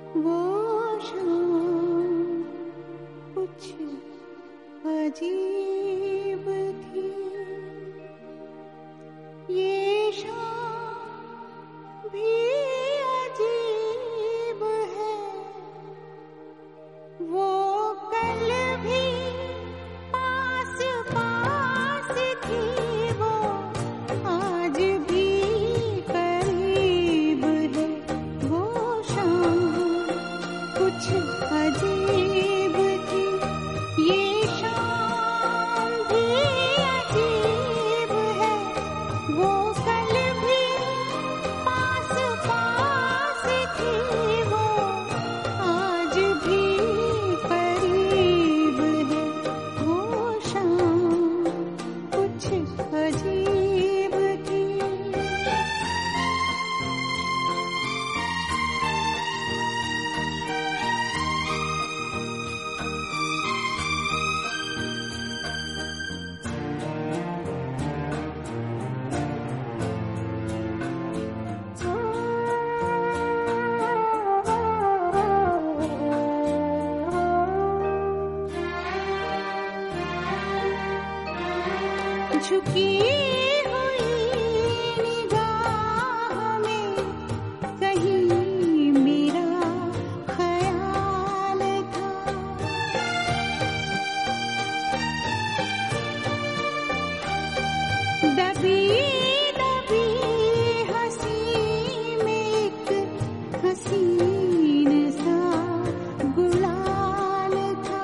वो शाम कुछ अजीब थी, ये शाम भी अजीब है। वो कल भी पास पास थी, वो आज भी करीब है। वो शाम कुछ अजीब थी, ये शाम भी अजीब है। वो कल भी पास पास थी, वो आज भी करीब है। वो शाम कुछ अजीब थी। झुकी हुई निगाह में कहीं मेरा ख्याल था। दबी दबी हंसी में एक हसीन सा गुलाल था।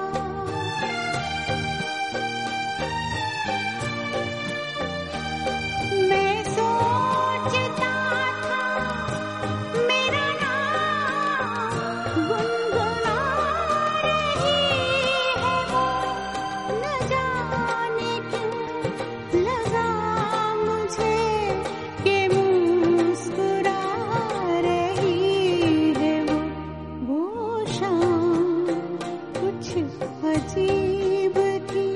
मैं सोचता था मेरा नाम गुनगुना रही है वो, न जाने क्यों लगा मुझे कि मुस्कुरा रही है वो शाम कुछ अजीब थी।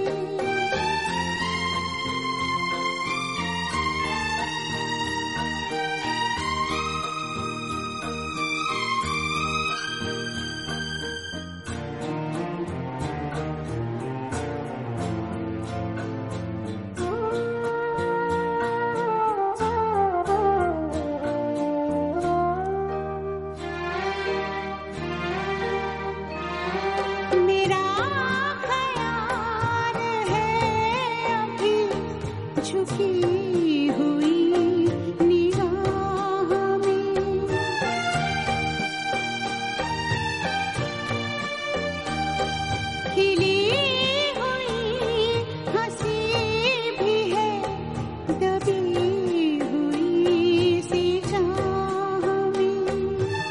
मेरा ख्याल है अभी झुकी हुई निगाह में, खिली हुई हंसी भी है, दबी हुई सी चाह में।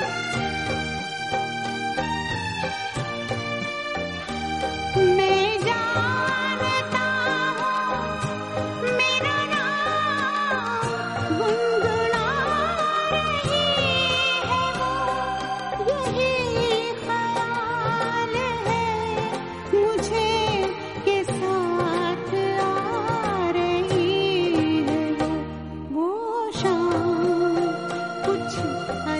मैं जानता हूँ मेरा नाम गुनगुना रही है वो, यही ख्याल है मुझे के साथ आ रही है वो शाम कुछ